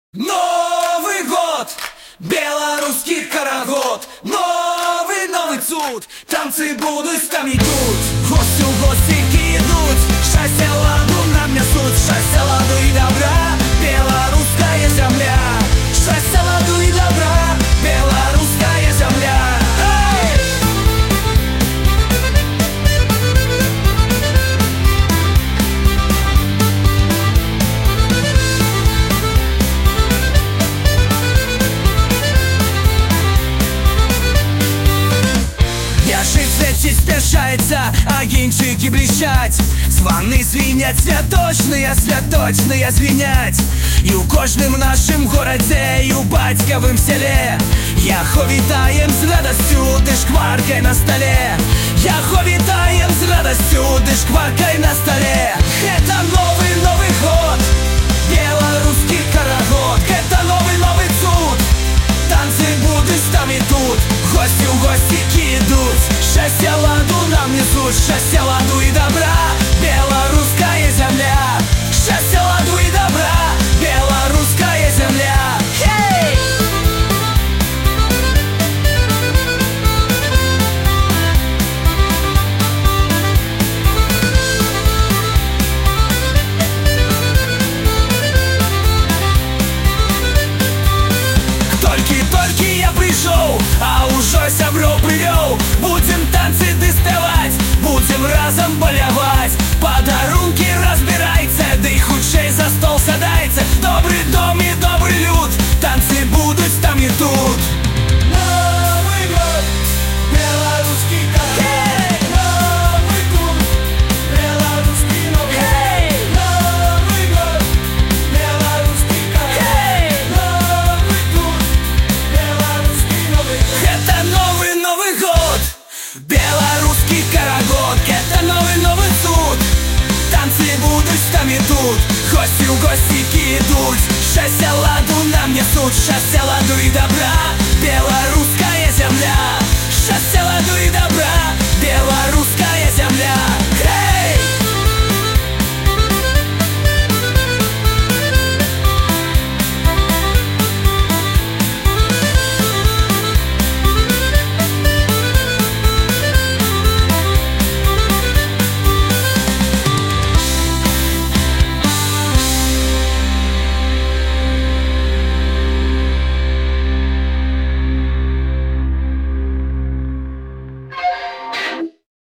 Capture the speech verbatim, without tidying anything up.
Новый год, белорусский карагод, новый, новый цуд, танцы будут там идут, гости в гостики идут, счастье ладу нам несут, счастье ладу и добра, белорусская земля, счастье ладу и добра, белорусская земля. Спешается, агенчики блищать, звоны звенят, святочные, святочные звенять. И у кожным нашим городе, и у батьковым селе яхо вітаєм з радостью, ты шкваркой на столе. Яхо вітаєм з радостью, ты шкваркой на столе. Это новый, новый год, белорусский карагод. Это новый, новый цуд, танцы будут там и тут, гости у гостики идут, счастье ладу нам несут, счастье ладу и добра, белорусская земля. Счастье ладу и добра, белорусская земля. Хей! Только-только я пришел, а уже сябров привел. Будем танцы доставать, будем разом болевать, подарунки разбирайте, да и худшей за стол садайте. Добрый дом и добрый люд, танцы будут там и тут. Новый год, белорусский карагод, новый год, белорусский новый год. Новый год, белорусский карагод, новый год, белорусский новый год. Это новый Новый год, белорусский карагод, это новый новый цуд, танцы будут там и тут, гости у гостики идут, счастье ладу нам несут, счастье ладу и добра, белорусская земля. Счастье ладу и добра, белорусская